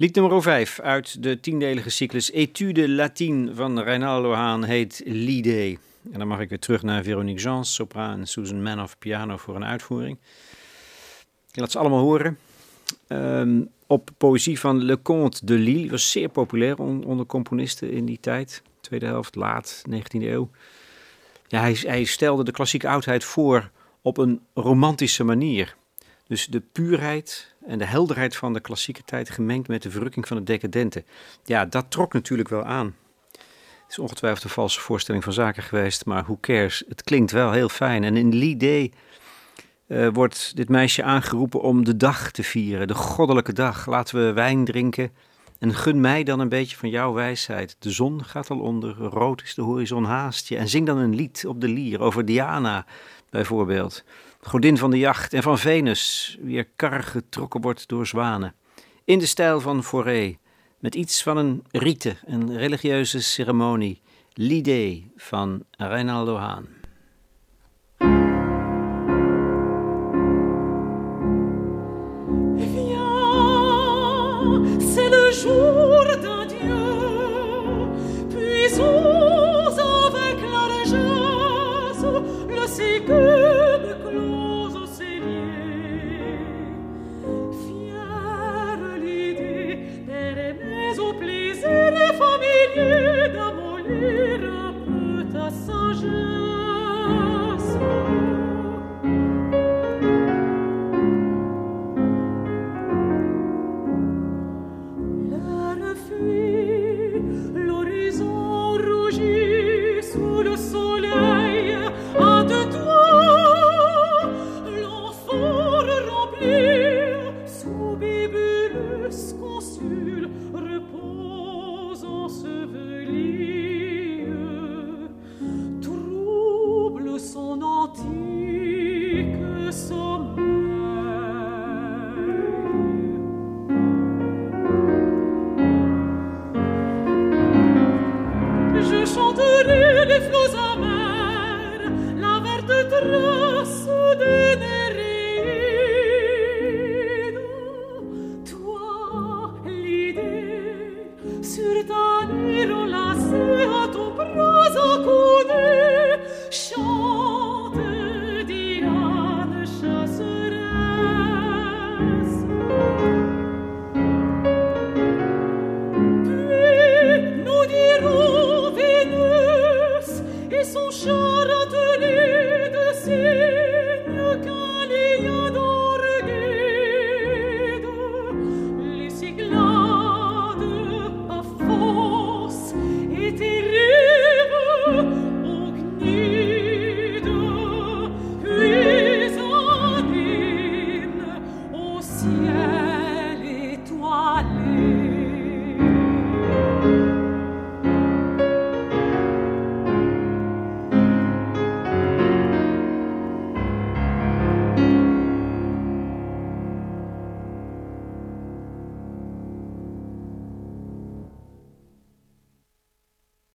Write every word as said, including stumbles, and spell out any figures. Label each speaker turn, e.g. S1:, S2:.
S1: Lied nummer vijf uit de tiendelige cyclus Études latines van Reynald Lohan heet L'idée. En dan mag ik weer terug naar Véronique Jans, sopraan, en Susan Manoff, piano voor een uitvoering. Ik laat ze allemaal horen. Um, op poëzie van Le Comte de Lille, was zeer populair on, onder componisten in die tijd. Tweede helft, laat negentiende eeuw. Ja, hij, hij stelde de klassieke oudheid voor op een romantische manier. Dus de puurheid en de helderheid van de klassieke tijd gemengd met de verrukking van het decadente. Ja, dat trok natuurlijk wel aan. Het is ongetwijfeld een valse voorstelling van zaken geweest, maar who cares? Het klinkt wel heel fijn. En in L'idée uh, wordt dit meisje aangeroepen om de dag te vieren, de goddelijke dag. Laten we wijn drinken en gun mij dan een beetje van jouw wijsheid. De zon gaat al onder, rood is de horizon haast je. En zing dan een lied op de lier over Diana bijvoorbeeld. Godin van de jacht en van Venus, wier kar getrokken wordt door zwanen. In de stijl van Fauré, met iets van een rite, een religieuze ceremonie. L'idée van Reynald Lohan.
S2: Viens, c'est le jour d'un Dieu, puissons avec largesse le sécube clos au cellier. Fière l'idée d'aimer au plaisir familier d'amollir un peu ta sagesse. L'air fuit, l'horizon rougit sous le soleil. À de toi, l'enfant rempli sous Bibulus consul repose enseveli. Trouble son antique sommeil. Je chanterai les flots amers, la verte trame